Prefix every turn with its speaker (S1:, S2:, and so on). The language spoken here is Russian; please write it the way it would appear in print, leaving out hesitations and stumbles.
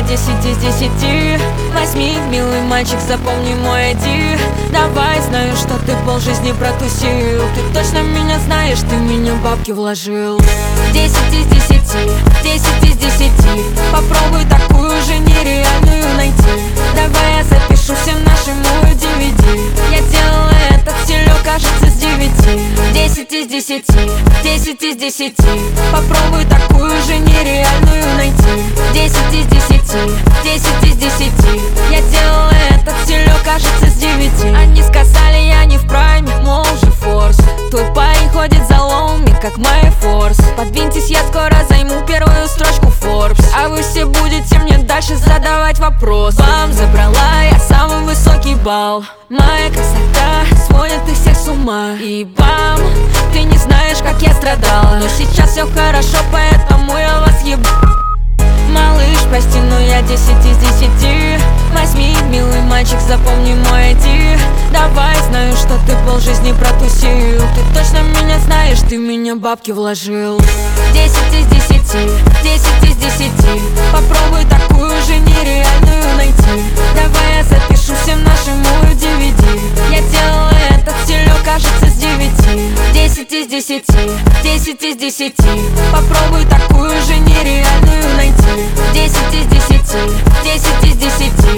S1: 10 из 10. Возьми, милый мальчик, запомни мой ID. Давай, знаю, что ты полжизни протусил. Ты точно меня знаешь, ты в меня бабки вложил. 10 из 10, 10 из 10. Попробуй такую же нереальную найти. Давай я запишу всем нашему DVD. Я делала этот стилек, кажется, с 9. 10 из 10, 10 из 10. Попробуй такую же нереальную найти. 10 из 10, 10 из 10. Я делала этот стилек, кажется, с 9. Они сказали, я не в прайме, мол же форс. Твой парень ходит за лоуми, как моя форс. Подвиньтесь, я скоро займу первую строчку Forbes. А вы все будете мне дальше задавать вопросы. Вам забрала я самый высокий балл. Моя красота сводит их всех с ума. И бам, ты не знаешь, как я страдала. Но сейчас все хорошо, поэтому я вас ебу. Малыш, прости, но я 10 из 10. Возьми, милый мальчик, запомни мой ID. Давай, знаю, что ты полжизни протусил. Ты точно меня знаешь, ты в меня бабки вложил. 10 из 10, 10 из 10. Попробуй такую же нереальную найти. Давай я запишу всем нашему DVD. Я делала этот стилек, кажется, с 9. 10 из 10, 10 из 10. Попробуй такую же нереальную найти. 10 из 10, 10 из 10.